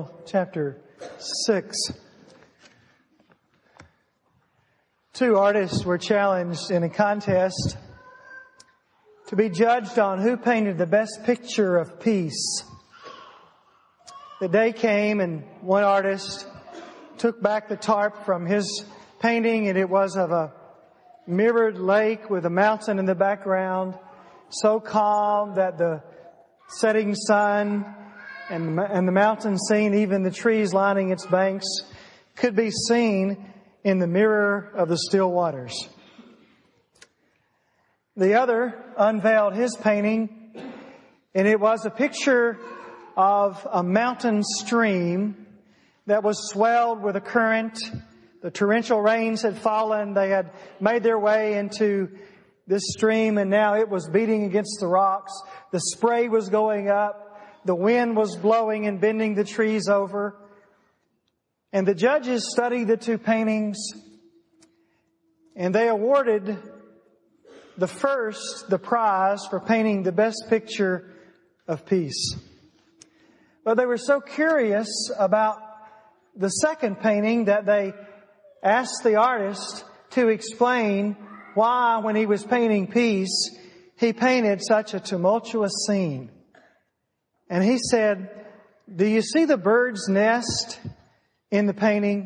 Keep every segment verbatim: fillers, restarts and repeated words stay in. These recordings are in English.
Daniel chapter six. Two artists were challenged in a contest to be judged on who painted the best picture of peace. The day came and one artist took back the tarp from his painting, and it was of a mirrored lake with a mountain in the background, so calm that the setting sun and and the mountain scene, even the trees lining its banks, could be seen in the mirror of the still waters. The other unveiled his painting, and it was a picture of a mountain stream that was swelled with a current. The torrential rains had fallen. They had made their way into this stream, and now it was beating against the rocks. The spray was going up. The wind was blowing and bending the trees over. And the judges studied the two paintings, and they awarded the first the prize for painting the best picture of peace. But they were so curious about the second painting that they asked the artist to explain why, when he was painting peace, he painted such a tumultuous scene. And he said, "Do you see the bird's nest in the painting?"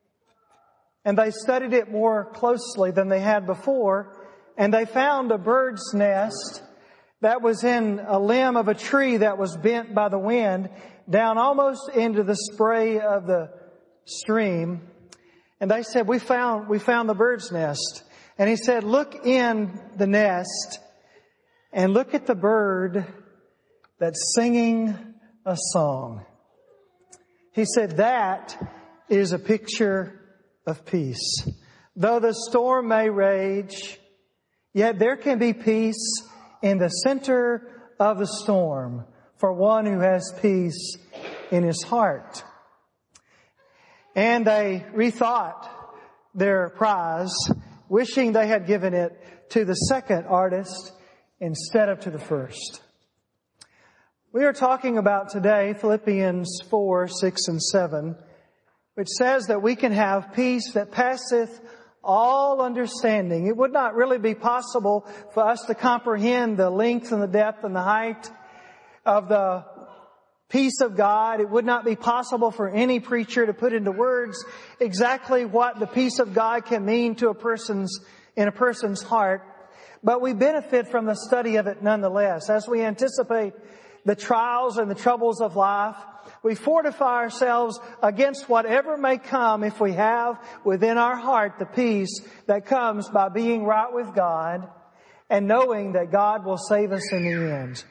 And they studied it more closely than they had before, and they found a bird's nest that was in a limb of a tree that was bent by the wind down almost into the spray of the stream. And they said, we found, we found the bird's nest. And he said, look in the nest and look at the bird that's singing a song. He said, that is a picture of peace. Though the storm may rage, yet there can be peace in the center of the storm for one who has peace in his heart. And they rethought their prize, wishing they had given it to the second artist instead of to the first. We are talking about today Philippians four, six, and seven, which says that we can have peace that passeth all understanding. It would not really be possible for us to comprehend the length and the depth and the height of the peace of God. It would not be possible for any preacher to put into words exactly what the peace of God can mean to a person's, in a person's heart. But we benefit from the study of it nonetheless. As we anticipate the trials and the troubles of life, we fortify ourselves against whatever may come if we have within our heart the peace that comes by being right with God and knowing that God will save us in the end.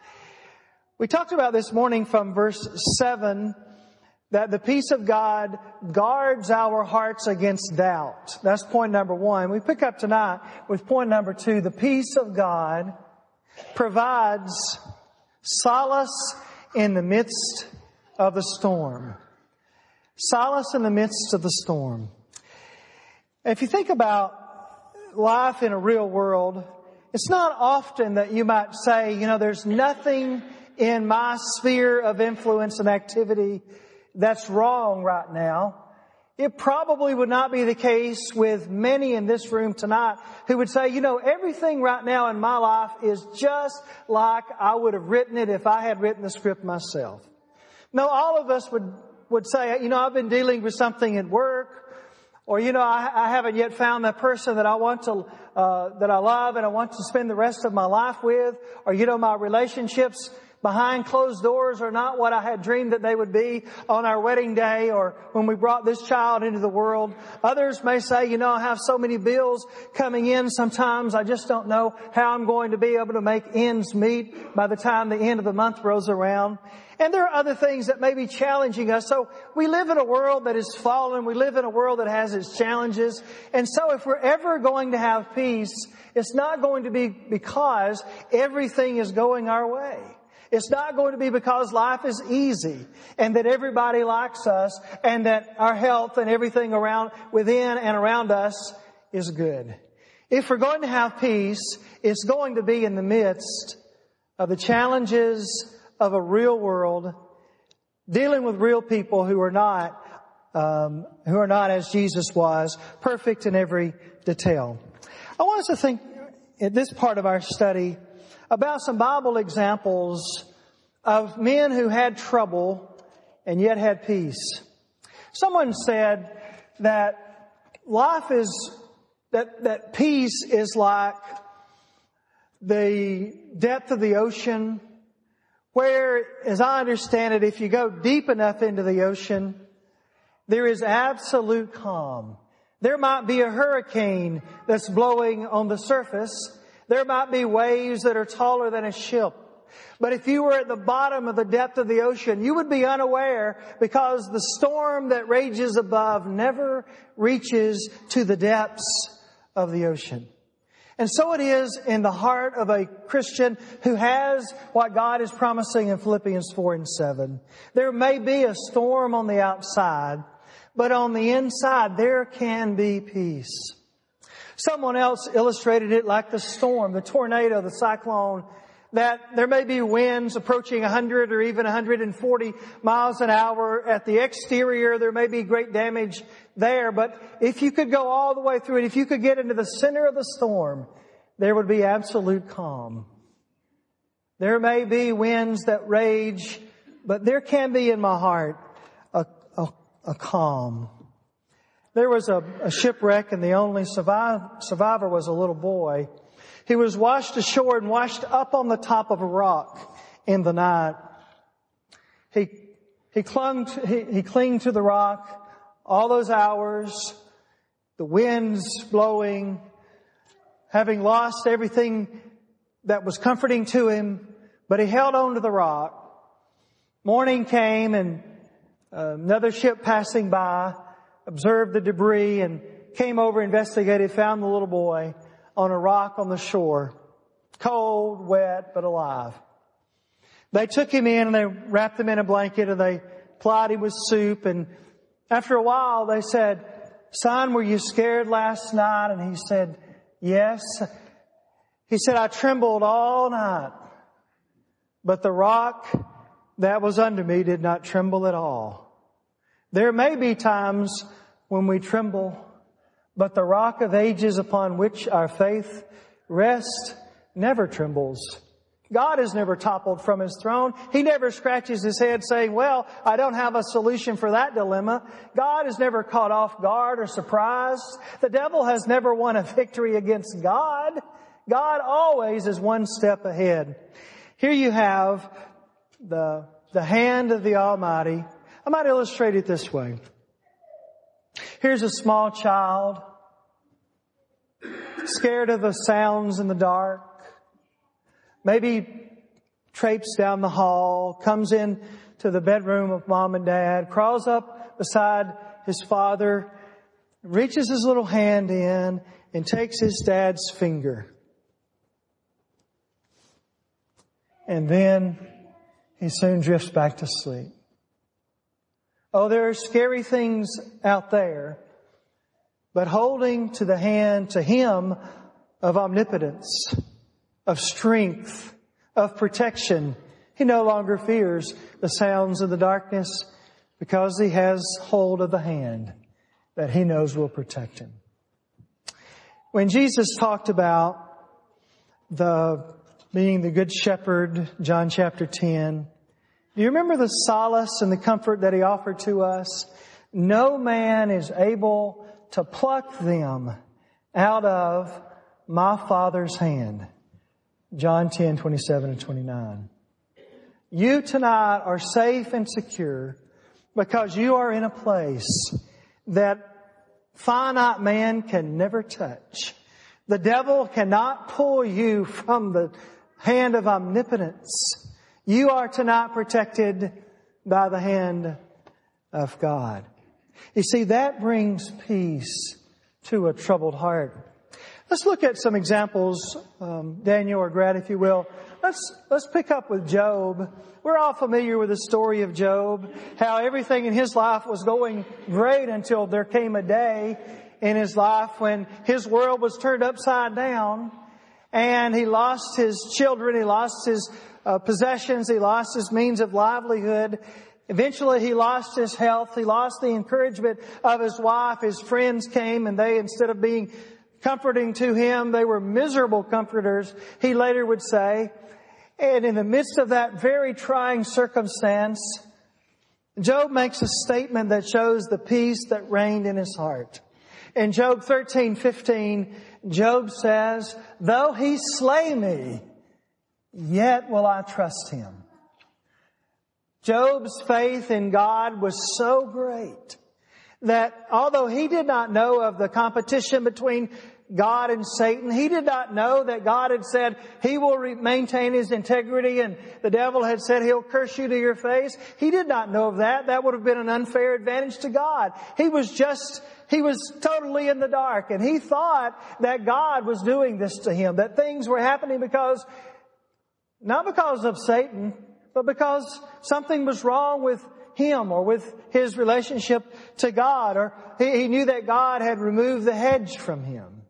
We talked about this morning from verse seven that the peace of God guards our hearts against doubt. That's point number one. We pick up tonight with point number two. The peace of God provides solace in the midst of the storm. Solace in the midst of the storm. If you think about life in a real world, it's not often that you might say, you know, there's nothing in my sphere of influence and activity that's wrong right now. It probably would not be the case with many in this room tonight who would say, you know, everything right now in my life is just like I would have written it if I had written the script myself. No, all of us would, would say, you know, I've been dealing with something at work, or, you know, I, I haven't yet found that person that I want to, uh, that I love and I want to spend the rest of my life with, or, you know, my relationships behind closed doors are not what I had dreamed that they would be on our wedding day or when we brought this child into the world. Others may say, you know, I have so many bills coming in sometimes I just don't know how I'm going to be able to make ends meet by the time the end of the month rolls around. And there are other things that may be challenging us. So we live in a world that is fallen. We live in a world that has its challenges. And so if we're ever going to have peace, it's not going to be because everything is going our way. It's not going to be because life is easy and that everybody likes us and that our health and everything around, within and around us is good. If we're going to have peace, it's going to be in the midst of the challenges of a real world dealing with real people who are not, um, who are not as Jesus was, perfect in every detail. I want us to think in this part of our study about some Bible examples of men who had trouble and yet had peace. Someone said that life is, that, that peace is like the depth of the ocean, where, as I understand it, if you go deep enough into the ocean, there is absolute calm. There might be a hurricane that's blowing on the surface. There might be waves that are taller than a ship. But if you were at the bottom of the depth of the ocean, you would be unaware, because the storm that rages above never reaches to the depths of the ocean. And so it is in the heart of a Christian who has what God is promising in Philippians four and seven. There may be a storm on the outside, but on the inside there can be peace. Someone else illustrated it like the storm, the tornado, the cyclone, that there may be winds approaching one hundred or even one hundred forty miles an hour. At the exterior, there may be great damage there, but if you could go all the way through it, if you could get into the center of the storm, there would be absolute calm. There may be winds that rage, but there can be in my heart a, a, a calm. There was a, a shipwreck, and the only survive, survivor was a little boy. He was washed ashore and washed up on the top of a rock in the night. He, he clung to, he, he clinged to the rock all those hours, the winds blowing, having lost everything that was comforting to him, but he held on to the rock. Morning came, and uh, another ship passing by observed the debris and came over, investigated, found the little boy on a rock on the shore, cold, wet, but alive. They took him in and they wrapped him in a blanket and they plied him with soup. And after a while they said, "Son, were you scared last night?" And he said, "Yes." He said, "I trembled all night, but the rock that was under me did not tremble at all." There may be times when we tremble, but the rock of ages upon which our faith rests never trembles. God is never toppled from His throne. He never scratches His head saying, "Well, I don't have a solution for that dilemma." God is never caught off guard or surprised. The devil has never won a victory against God. God always is one step ahead. Here you have the, the hand of the Almighty. I might illustrate it this way. Here's a small child, scared of the sounds in the dark. Maybe traipses down the hall, comes in to the bedroom of mom and dad, crawls up beside his father, reaches his little hand in and takes his dad's finger. And then he soon drifts back to sleep. Oh, there are scary things out there, but holding to the hand, to Him, of omnipotence, of strength, of protection, he no longer fears the sounds of the darkness because he has hold of the hand that he knows will protect him. When Jesus talked about the being the good shepherd, John chapter ten, do you remember the solace and the comfort that He offered to us? No man is able to pluck them out of my Father's hand. John ten, twenty-seven and twenty-nine. You tonight are safe and secure because you are in a place that finite man can never touch. The devil cannot pull you from the hand of omnipotence. You are tonight protected by the hand of God. You see, that brings peace to a troubled heart. Let's look at some examples, um, Daniel or Grad, if you will. Let's, let's pick up with Job. We're all familiar with the story of Job, how everything in his life was going great until there came a day in his life when his world was turned upside down and he lost his children, he lost his uh, possessions, he lost his means of livelihood. Eventually he lost his health. He lost the encouragement of his wife. His friends came and they, instead of being comforting to him, they were miserable comforters, he later would say. And in the midst of that very trying circumstance, Job makes a statement that shows the peace that reigned in his heart. In Job thirteen fifteen, Job says, though he slay me, yet will I trust him. Job's faith in God was so great that although he did not know of the competition between God and Satan, he did not know that God had said he will re- maintain his integrity and the devil had said he'll curse you to your face. He did not know of that. That would have been an unfair advantage to God. He was just, he was totally in the dark, and he thought that God was doing this to him, that things were happening because, not because of Satan, but because something was wrong with him or with his relationship to God, or he, he knew that God had removed the hedge from him.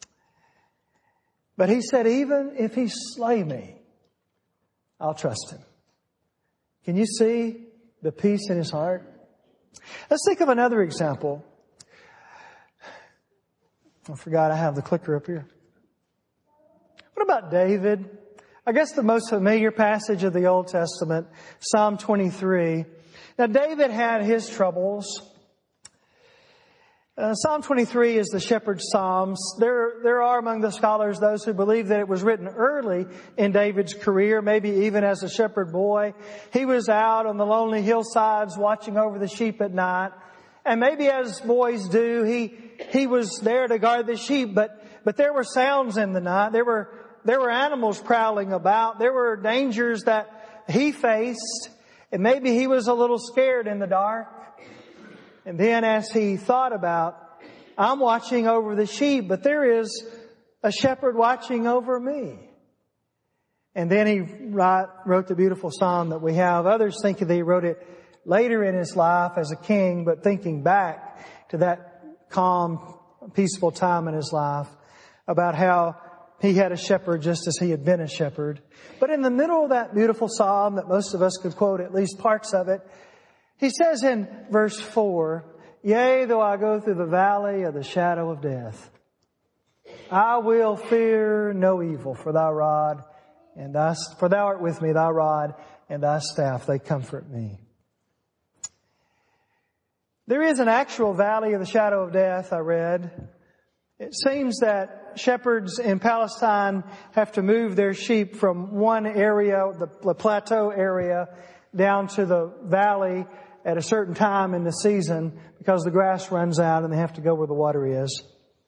But he said, even if he slay me, I'll trust him. Can you see the peace in his heart? Let's think of another example. I forgot I have the clicker up here. What about David? I guess the most familiar passage of the Old Testament, Psalm twenty-three. Now, David had his troubles. Uh, Psalm twenty-three is the shepherd's psalms. There, there are among the scholars those who believe that it was written early in David's career, maybe even as a shepherd boy. He was out on the lonely hillsides watching over the sheep at night. And maybe as boys do, he, he was there to guard the sheep, but, but there were sounds in the night. There were, there were animals prowling about. There were dangers that he faced. And maybe he was a little scared in the dark. And then as he thought about, I'm watching over the sheep, but there is a shepherd watching over me. And then he wrote, wrote the beautiful psalm that we have. Others think that he wrote it later in his life as a king, but thinking back to that calm, peaceful time in his life about how he had a shepherd just as he had been a shepherd. But in the middle of that beautiful psalm that most of us could quote at least parts of it, he says in verse four, yea, though I go through the valley of the shadow of death, I will fear no evil, for thy rod and thy, for thou art with me, thy rod and thy staff, they comfort me. There is an actual valley of the shadow of death, I read. It seems that shepherds in Palestine have to move their sheep from one area, the, the plateau area, down to the valley at a certain time in the season because the grass runs out and they have to go where the water is.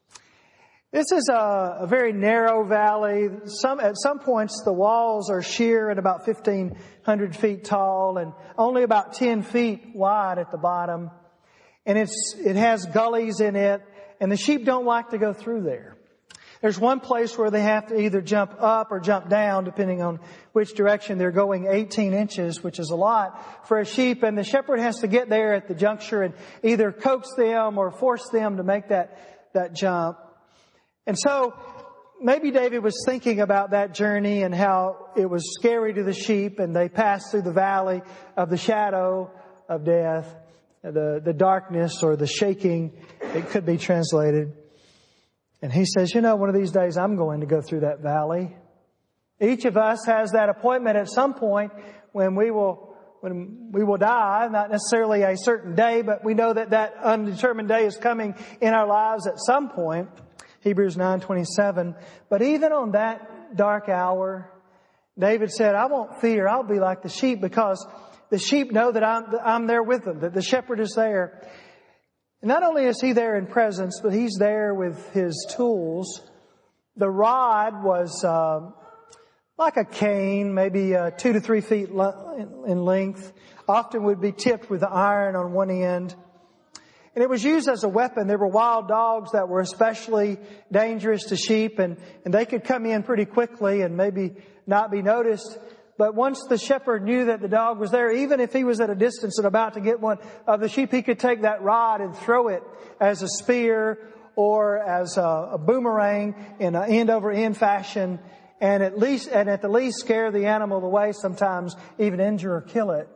This is a, a very narrow valley. Some, at some points the walls are sheer and about fifteen hundred feet tall and only about ten feet wide at the bottom. And it's, it has gullies in it, and the sheep don't like to go through there. There's one place where they have to either jump up or jump down, depending on which direction they're going, eighteen inches, which is a lot for a sheep. And the shepherd has to get there at the juncture and either coax them or force them to make that, that jump. And so maybe David was thinking about that journey and how it was scary to the sheep, and they passed through the valley of the shadow of death, the, the darkness or the shaking, it could be translated. And he says, you know, one of these days I'm going to go through that valley. Each of us has that appointment at some point when we will, when we will die, not necessarily a certain day, but we know that that undetermined day is coming in our lives at some point. Hebrews nine twenty-seven. But even on that dark hour, David said, I won't fear. I'll be like the sheep because the sheep know that I'm, I'm there with them, that the shepherd is there. And not only is he there in presence, but he's there with his tools. The rod was uh, like a cane, maybe uh, two to three feet in length. Often would be tipped with iron on one end. And it was used as a weapon. There were wild dogs that were especially dangerous to sheep, and, and they could come in pretty quickly and maybe not be noticed. But once the shepherd knew that the dog was there, even if he was at a distance and about to get one of the sheep, he could take that rod and throw it as a spear or as a, a boomerang in an end over end fashion, and at least, and at the least scare the animal away, sometimes even injure or kill it.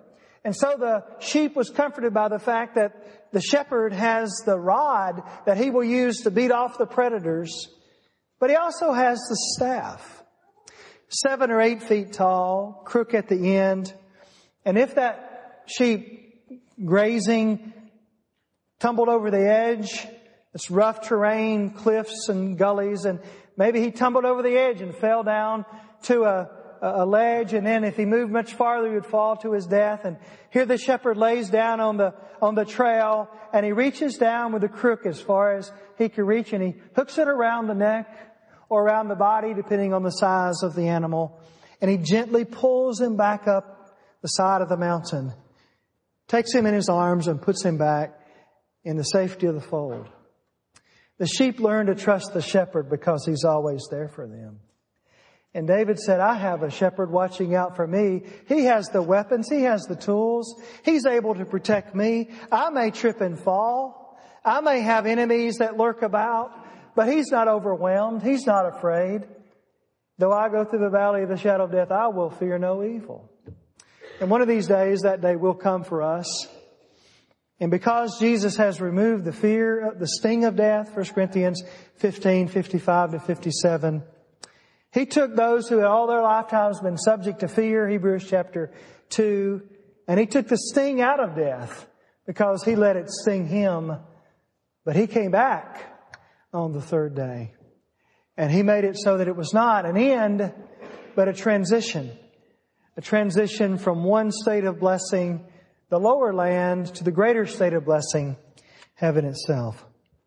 And so the sheep was comforted by the fact that the shepherd has the rod that he will use to beat off the predators, but he also has the staff. Seven or eight feet tall, crook at the end. And if that sheep grazing tumbled over the edge, it's rough terrain, cliffs and gullies, and maybe he tumbled over the edge and fell down to a, a ledge, and then if he moved much farther, he would fall to his death. And here the shepherd lays down on the, on the trail, and he reaches down with the crook as far as he can reach, and he hooks it around the neck or around the body, depending on the size of the animal. And he gently pulls him back up the side of the mountain, takes him in his arms and puts him back in the safety of the fold. The sheep learn to trust the shepherd because he's always there for them. And David said, I have a shepherd watching out for me. He has the weapons. He has the tools. He's able to protect me. I may trip and fall. I may have enemies that lurk about. But he's not overwhelmed. He's not afraid. Though I go through the valley of the shadow of death, I will fear no evil. And one of these days, that day will come for us. And because Jesus has removed the fear, the sting of death, First Corinthians fifteen, fifty-five to fifty-seven, He took those who had all their lifetimes been subject to fear, Hebrews chapter two, and He took the sting out of death because He let it sting Him. But He came back on the third day. And He made it so that it was not an end, but a transition. A transition from one state of blessing, the lower land, to the greater state of blessing, heaven itself.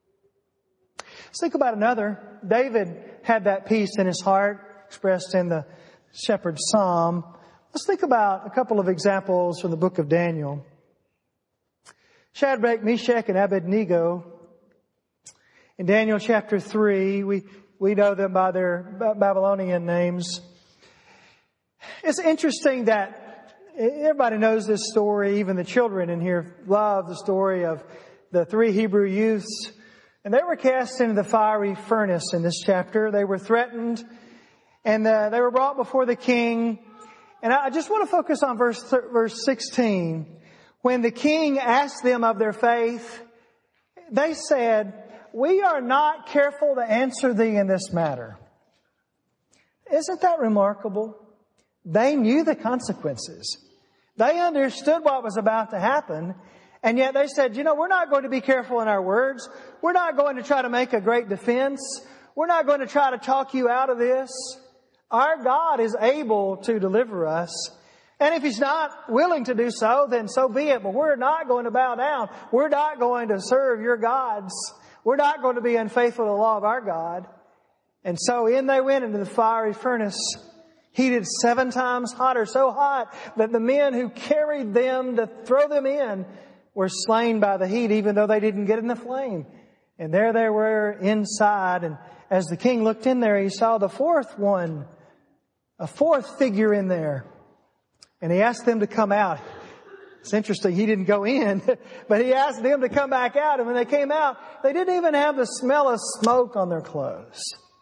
Let's think about another. David had that peace in his heart expressed in the shepherd's psalm. Let's think about a couple of examples from the book of Daniel. Shadrach, Meshach, and Abednego. In Daniel chapter three, we, we know them by their Babylonian names. It's interesting that everybody knows this story. Even the children in here love the story of the three Hebrew youths. And they were cast into the fiery furnace in this chapter. They were threatened, and uh, they were brought before the king. And I just want to focus on verse verse sixteen. When the king asked them of their faith, they said, we are not careful to answer thee in this matter. Isn't that remarkable? They knew the consequences. They understood what was about to happen. And yet they said, you know, we're not going to be careful in our words. We're not going to try to make a great defense. We're not going to try to talk you out of this. Our God is able to deliver us. And if He's not willing to do so, then so be it. But we're not going to bow down. We're not going to serve your gods. We're not going to be unfaithful to the law of our God. And so in they went into the fiery furnace, heated seven times hotter, so hot that the men who carried them to throw them in were slain by the heat, even though they didn't get in the flame. And there they were inside. And as the king looked in there, he saw the fourth one, a fourth figure in there. And he asked them to come out. It's interesting, he didn't go in, but he asked them to come back out. And when they came out, they didn't even have the smell of smoke on their clothes,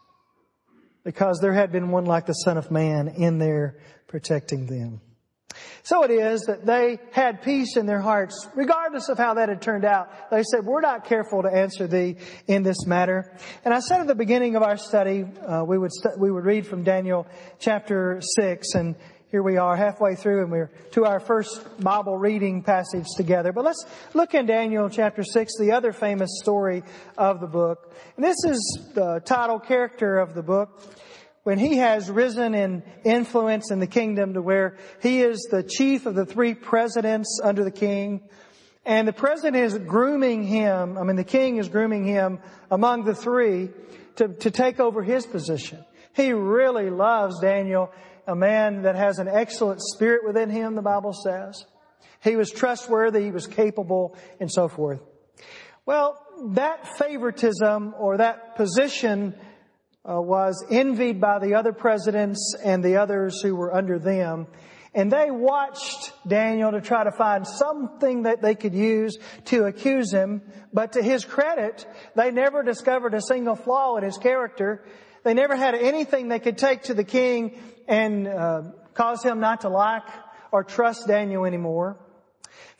because there had been one like the Son of Man in there protecting them. So it is that they had peace in their hearts, regardless of how that had turned out. They said, we're not careful to answer thee in this matter. And I said at the beginning of our study, uh, we would st- we would read from Daniel chapter six, and here we are halfway through, and we're to our first Bible reading passage together. But let's look in Daniel chapter six, the other famous story of the book. And this is the title character of the book, when he has risen in influence in the kingdom to where he is the chief of the three presidents under the king. And the president is grooming him, I mean the king is grooming him among the three to, to take over his position. He really loves Daniel, a man that has an excellent spirit within him, the Bible says. He was trustworthy, he was capable, and so forth. Well, that favoritism or that position uh, was envied by the other presidents and the others who were under them. And they watched Daniel to try to find something that they could use to accuse him. But to his credit, they never discovered a single flaw in his character. They never had anything they could take to the king and uh, cause him not to like or trust Daniel anymore.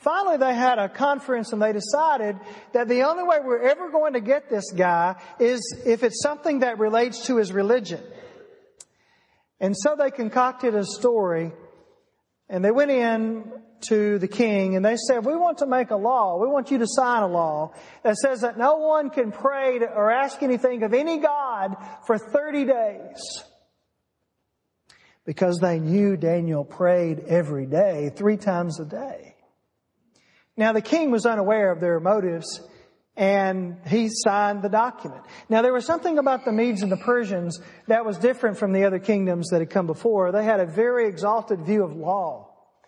Finally, they had a conference and they decided that the only way we're ever going to get this guy is if it's something that relates to his religion. And so they concocted a story, and they went in to the king and they said, we want to make a law. We want you to sign a law that says that no one can pray to, or ask anything of any god for thirty days. Because they knew Daniel prayed every day, three times a day. Now the king was unaware of their motives, and he signed the document. Now there was something about the Medes and the Persians that was different from the other kingdoms that had come before. They had a very exalted view of law.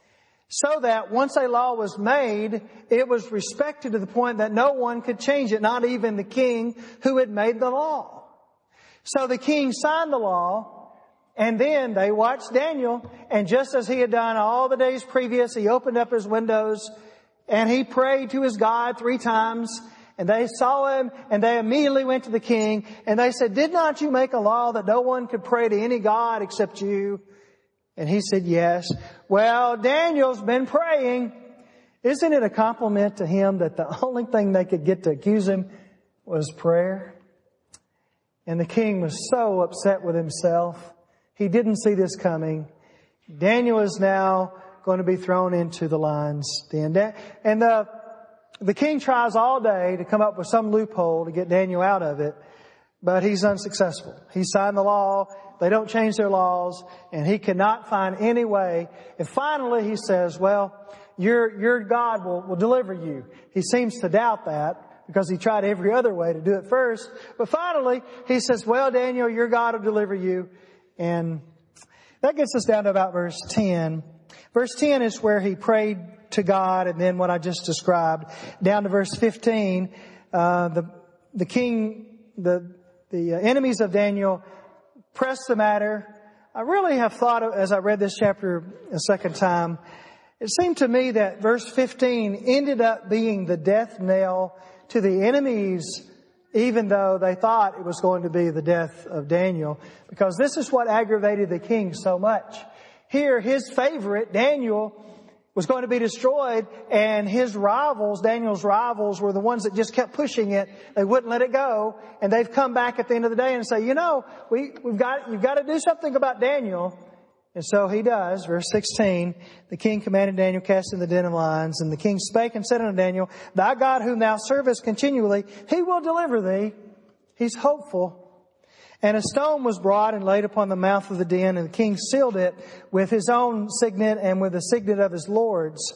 So that once a law was made, it was respected to the point that no one could change it, not even the king who had made the law. So the king signed the law, and then they watched Daniel, and just as he had done all the days previous, he opened up his windows and he prayed to his God three times. And they saw him, and they immediately went to the king, and they said, did not you make a law that no one could pray to any god except you? And he said, yes. Well, Daniel's been praying. Isn't it a compliment to him that the only thing they could get to accuse him was prayer? And the king was so upset with himself. He didn't see this coming. Daniel is now going to be thrown into the lions den. And the, the king tries all day to come up with some loophole to get Daniel out of it, but he's unsuccessful. He signed the law. They don't change their laws, and he cannot find any way. And finally he says, well, your, your God will, will deliver you. He seems to doubt that because he tried every other way to do it first. But finally he says, well, Daniel, your God will deliver you. And that gets us down to about verse ten. Verse ten is where he prayed to God, and then what I just described. Down to verse fifteen, uh, the, the king, the, the enemies of Daniel press the matter. I really have thought of, as I read this chapter a second time, it seemed to me that verse fifteen ended up being the death knell to the enemies, even though they thought it was going to be the death of Daniel, because this is what aggravated the king so much. Here, his favorite, Daniel, was going to be destroyed, and his rivals, Daniel's rivals, were the ones that just kept pushing it. They wouldn't let it go, and they've come back at the end of the day and say, you know, we, we've got, you've got to do something about Daniel. And so he does. Verse sixteen, the king commanded Daniel, cast in the den of lions, and the king spake and said unto Daniel, thy God whom thou servest continually, he will deliver thee. He's hopeful. And a stone was brought and laid upon the mouth of the den, and the king sealed it with his own signet and with the signet of his lords,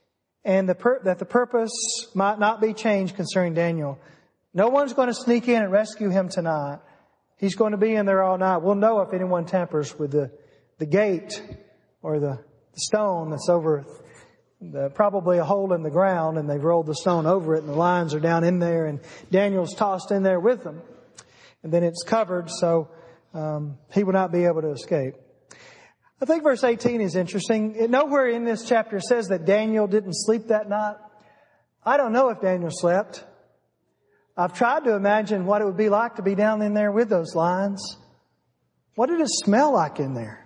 and the pur- that the purpose might not be changed concerning Daniel. No one's going to sneak in and rescue him tonight. He's going to be in there all night. We'll know if anyone tampers with the, the gate or the, the stone that's over the, probably a hole in the ground, and they've rolled the stone over it, and the lions are down in there, and Daniel's tossed in there with them. And then it's covered, so um, he will not be able to escape. I think verse eighteen is interesting. It, nowhere in this chapter says that Daniel didn't sleep that night. I don't know if Daniel slept. I've tried to imagine what it would be like to be down in there with those lions. What did it smell like in there?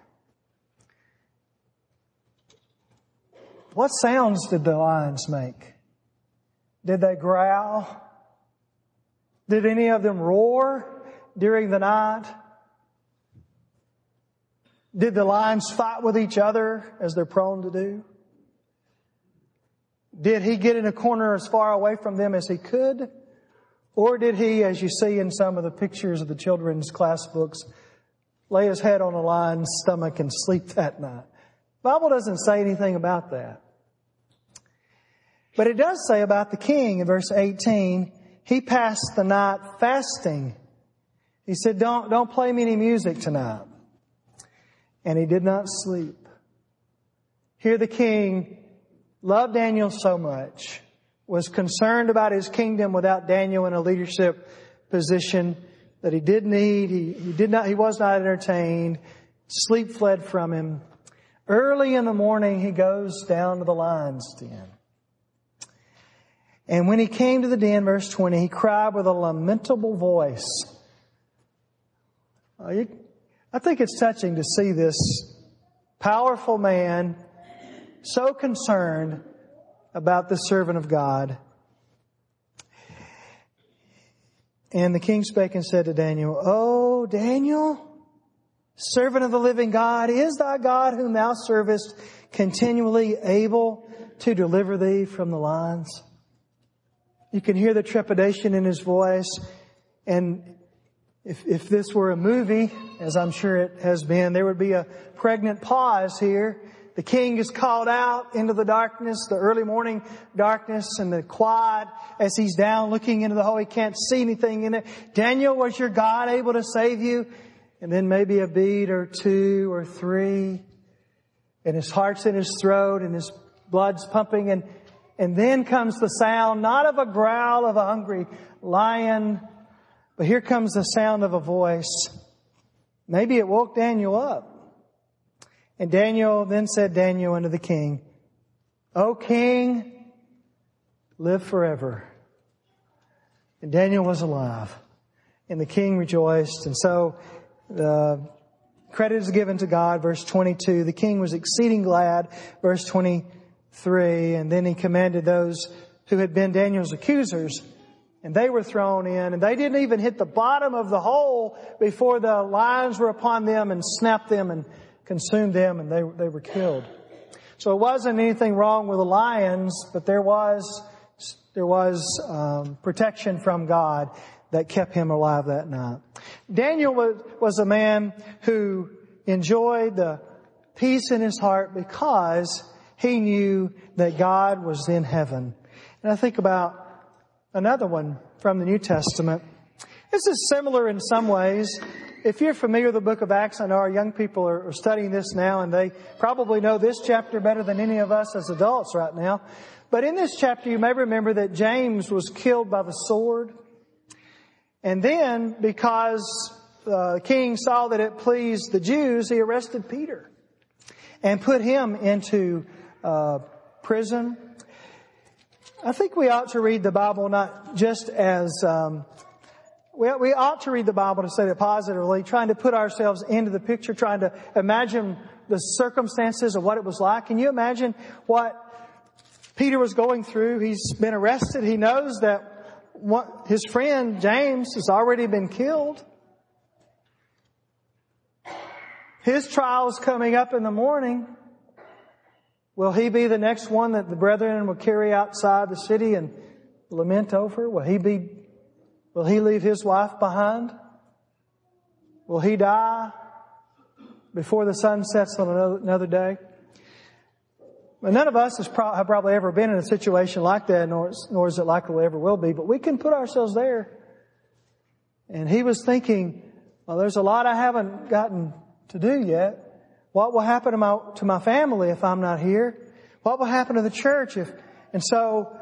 What sounds did the lions make? Did they growl? Did any of them roar during the night? Did the lions fight with each other as they're prone to do? Did he get in a corner as far away from them as he could? Or did he, as you see in some of the pictures of the children's class books, lay his head on a lion's stomach and sleep that night? The Bible doesn't say anything about that. But it does say about the king in verse eighteen, he passed the night fasting. He said, don't, don't play me any music tonight. And he did not sleep. Here the king loved Daniel so much, was concerned about his kingdom without Daniel in a leadership position that he did need. He, he did not, he was not entertained. Sleep fled from him. Early in the morning, he goes down to the lion's den. And when he came to the den, verse twenty, he cried with a lamentable voice. Uh, you, I think it's touching to see this powerful man so concerned about the servant of God. And the king spake and said to Daniel, O Daniel, servant of the living God, is thy God whom thou servest continually able to deliver thee from the lions? You can hear the trepidation in his voice. And if, if this were a movie, as I'm sure it has been, there would be a pregnant pause here. The king is called out into the darkness, the early morning darkness, and the quiet as he's down looking into the hole. He can't see anything in it. Daniel, was your God able to save you? And then maybe a beat or two or three. And his heart's in his throat and his blood's pumping. And, and then comes the sound, not of a growl of a hungry lion, but here comes the sound of a voice. Maybe it woke Daniel up. And Daniel, then said Daniel unto the king, O king, live forever. And Daniel was alive. And the king rejoiced. And so the credit is given to God, verse twenty-two. The king was exceeding glad, verse twenty-three. And then he commanded those who had been Daniel's accusers, and they were thrown in, and they didn't even hit the bottom of the hole before the lions were upon them and snapped them and consumed them, and they they were killed. So it wasn't anything wrong with the lions, but there was there was um, protection from God that kept him alive that night. Daniel was was a man who enjoyed the peace in his heart because he knew that God was in heaven. And I think about another one from the New Testament. This is similar in some ways. If you're familiar with the book of Acts, I know our young people are studying this now, and they probably know this chapter better than any of us as adults right now. But in this chapter, you may remember that James was killed by the sword. And then, because the king saw that it pleased the Jews, he arrested Peter and put him into uh, prison. I think we ought to read the Bible not just as... Um, We, we ought to read the Bible, to say it positively, trying to put ourselves into the picture, trying to imagine the circumstances of what it was like. Can you imagine what Peter was going through? He's been arrested. He knows that what, his friend James has already been killed. His trial is coming up in the morning. Will he be the next one that the brethren will carry outside the city and lament over? Will he be Will he leave his wife behind? Will he die before the sun sets on another, another day? Well, none of us has pro- have probably ever been in a situation like that, nor, nor is it likely we ever will be, but we can put ourselves there. And he was thinking, well, there's a lot I haven't gotten to do yet. What will happen to my, to my family if I'm not here? What will happen to the church if, and so,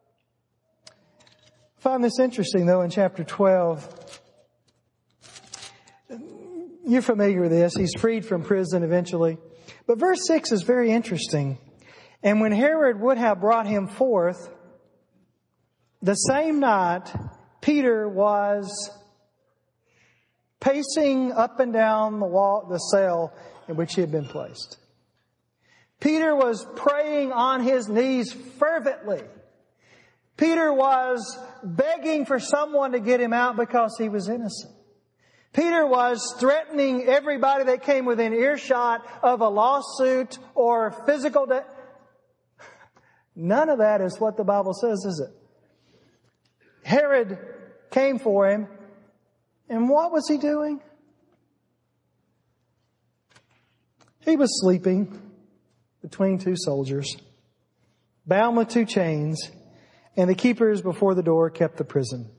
I find this interesting, though, in chapter twelve. You're familiar with this. He's freed from prison eventually. But verse six is very interesting. And when Herod would have brought him forth, the same night Peter was pacing up and down the wall, the cell in which he had been placed. Peter was praying on his knees fervently. Peter was begging for someone to get him out because he was innocent. Peter was threatening everybody that came within earshot of a lawsuit or physical death. None of that is what the Bible says, is it? Herod came for him, and what was he doing? He was sleeping between two soldiers, bound with two chains, and the keepers before the door kept the prison.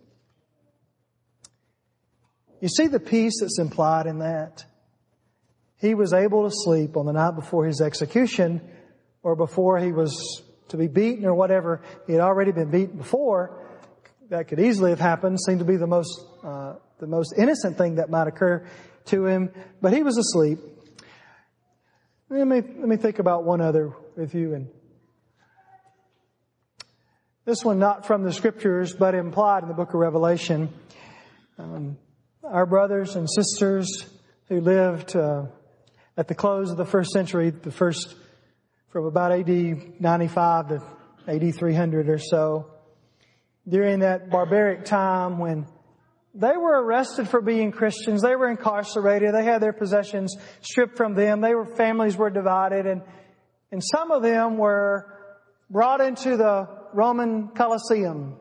You see the peace that's implied in that? He was able to sleep on the night before his execution, or before he was to be beaten or whatever. He had already been beaten before. That could easily have happened. Seemed to be the most uh, the most innocent thing that might occur to him. But he was asleep. Let me let me think about one other with you. And this one not from the Scriptures, but implied in the book of Revelation. Um, our brothers and sisters who lived uh, at the close of the first century, the first from about A D ninety-five to A D three hundred or so, during that barbaric time when they were arrested for being Christians. They were incarcerated. They had their possessions stripped from them. They were, families were divided, and, and some of them were brought into the Roman Colosseum.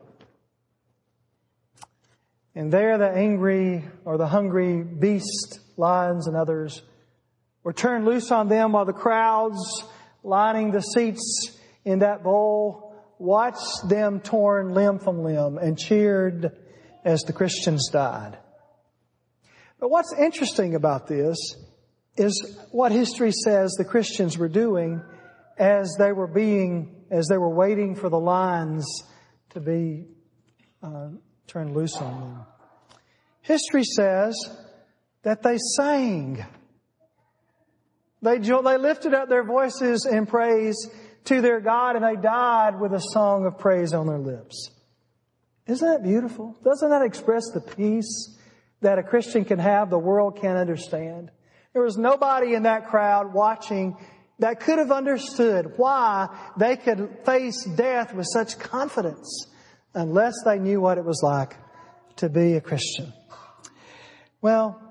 And there the angry or the hungry beast, lions and others, were turned loose on them while the crowds lining the seats in that bowl watched them torn limb from limb and cheered as the Christians died. But what's interesting about this is what history says the Christians were doing as they were being, as they were waiting for the lions to be uh, turned loose on them. History says that they sang. They, they lifted up their voices in praise to their God, and they died with a song of praise on their lips. Isn't that beautiful? Doesn't that express the peace that a Christian can have, the world can't understand? There was nobody in that crowd watching that could have understood why they could face death with such confidence unless they knew what it was like to be a Christian. Well,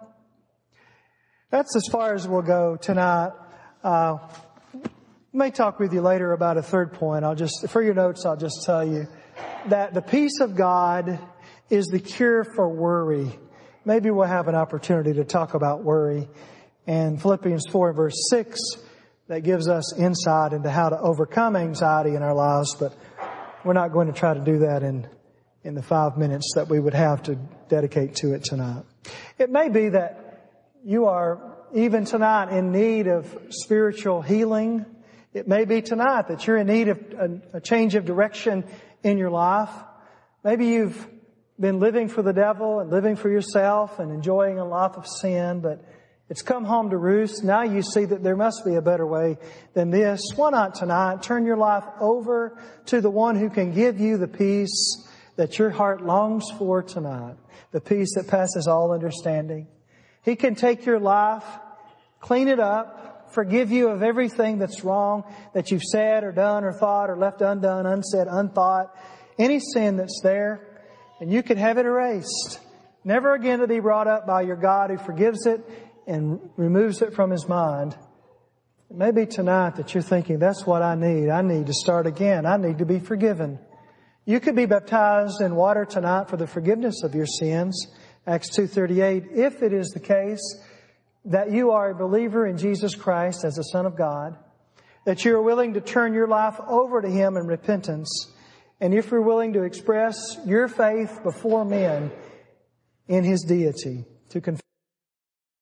that's as far as we'll go tonight. Uh, I may talk with you later about a third point. I'll just, for your notes, I'll just tell you that the peace of God is the cure for worry. Maybe we'll have an opportunity to talk about worry. And Philippians four verse six, that gives us insight into how to overcome anxiety in our lives. But we're not going to try to do that in, in the five minutes that we would have to dedicate to it tonight. It may be that you are even tonight in need of spiritual healing. It may be tonight that you're in need of a, a change of direction in your life. Maybe you've been living for the devil and living for yourself and enjoying a life of sin, but it's come home to roost. Now you see that there must be a better way than this. Why not tonight turn your life over to the one who can give you the peace that your heart longs for tonight, the peace that passes all understanding. He can take your life, clean it up, forgive you of everything that's wrong that you've said or done or thought or left undone, unsaid, unthought, any sin that's there, and you can have it erased. Never again to be brought up by your God who forgives it and removes it from His mind. It may be tonight that you're thinking, that's what I need. I need to start again. I need to be forgiven. You could be baptized in water tonight for the forgiveness of your sins. Acts two thirty-eight, if it is the case that you are a believer in Jesus Christ as the Son of God, that you are willing to turn your life over to Him in repentance, and if you're willing to express your faith before men in His deity, to confess